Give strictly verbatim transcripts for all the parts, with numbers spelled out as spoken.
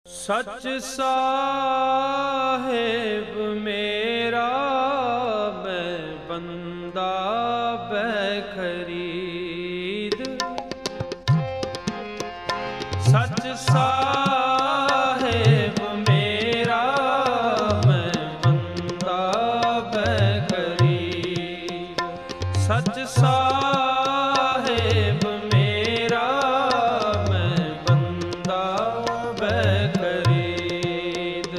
सच साहेब मेरा मैं बंदा बेखरीद। सच साहेब मेरा मैं बंदा बेखरीद। सच साहेब मेरा मैं बंदा बेखरीद।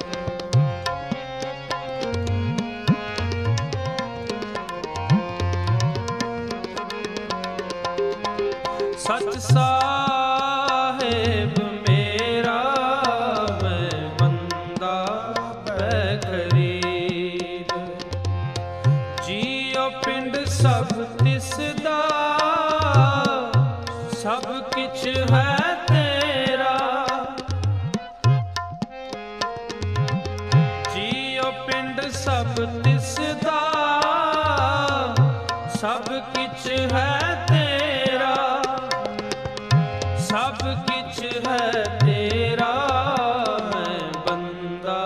सच साहेब मेरा मैं बंदा बेखरीद। जियो पिंड सब तिसदा सब किछ है तेरा। जियो पिंड सब तिसदा सब किछ है तेरा। सब किछ है तेरा मैं बंदा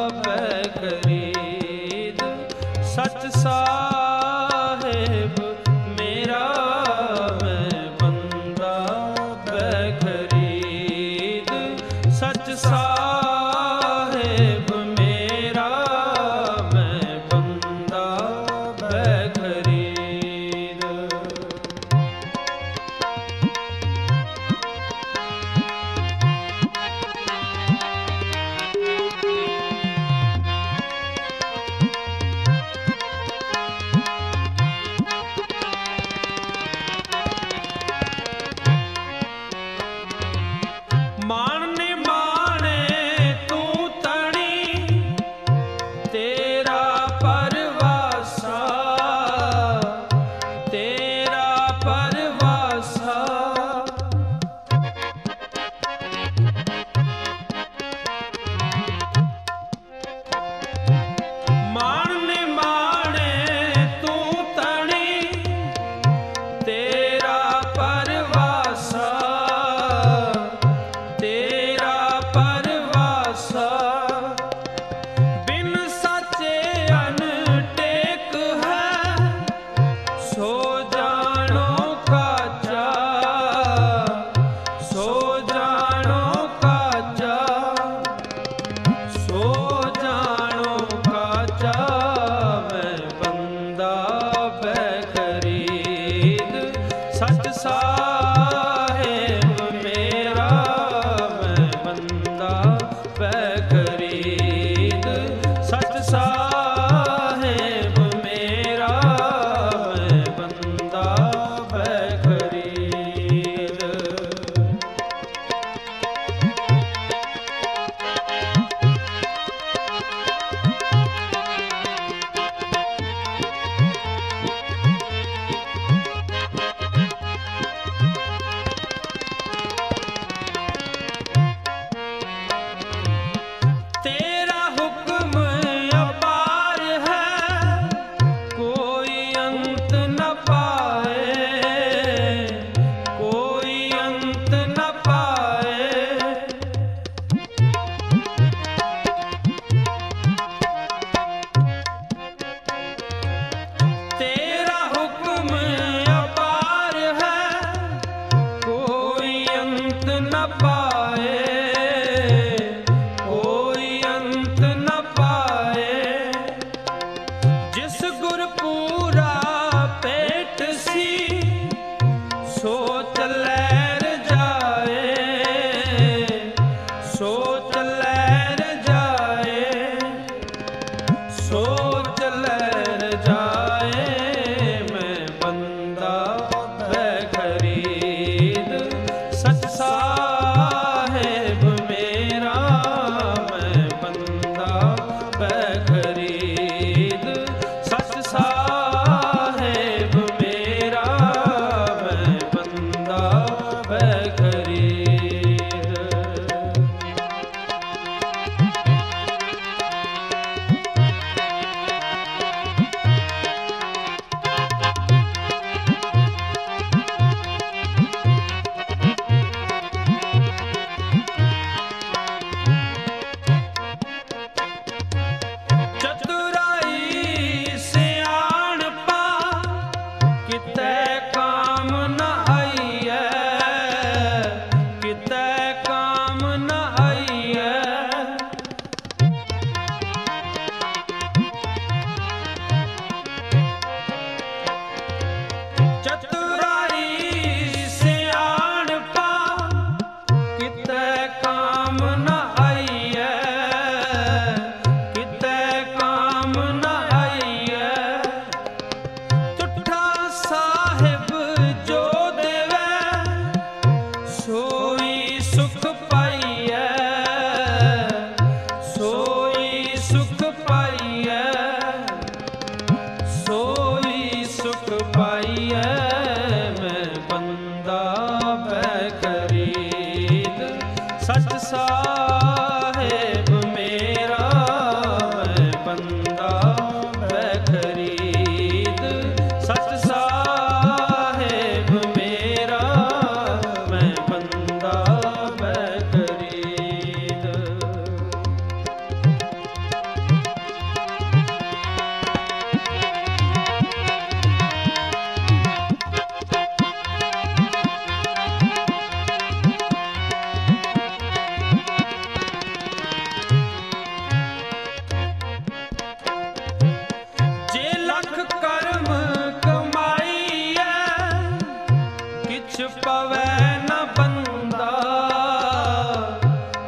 बेखरीद। सच साहेब मेरा मैं बंदा बेखरीद। सच साहेब मेरा मैं बंदा बेखरीद। माने माने तू तणी तेरा परवासा। तेरा परवासा माने माने तू तणी तेरा परवासा। तेरा परवासा बिन साचे अनटेक है सो जानो काचा। सो जानो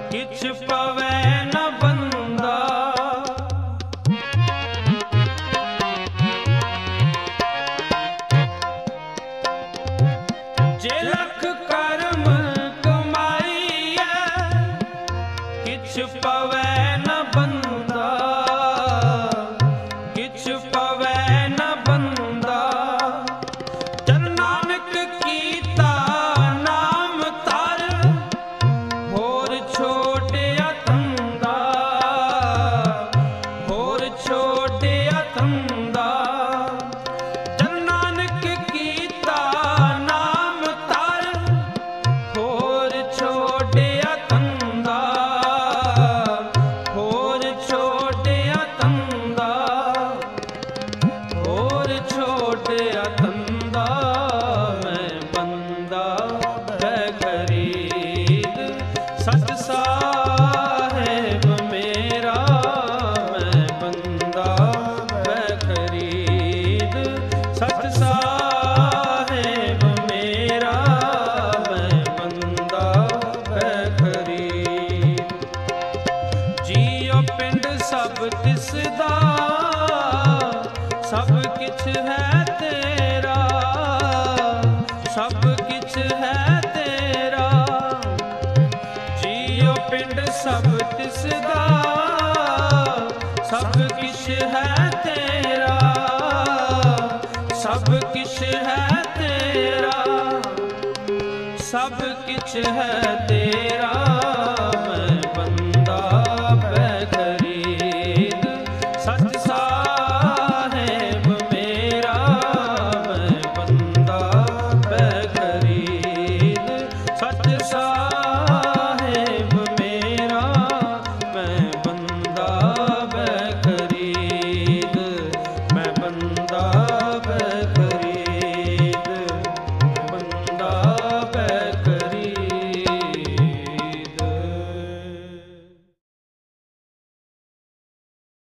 किछ पवै न बंदा। जे लख कर्म कमाईए किछ पवै न बंदा, किछ पवै न बंदा। जन नानक कीता नाम तर, होर छोड़िया तंदा, होर छोड़िया तंदा। जन नानक कीता नाम तर, होर छोड़िया तंदा, होर छोड़िया तंदा, होर छोड़िया तंदा। मैं बंदा खरीद सत साहेब मेरा, मैं बंदा खरीद सत साहेब मेरा, मैं बंदा खरीद। जियो पिंड सब तिसदा, सब किछ है तेरा, सब किछ है तेरा। जियो पिंड सब तिसदा, सब किछ है तेरा, सब किछ है तेरा, सब किछ है तेरा।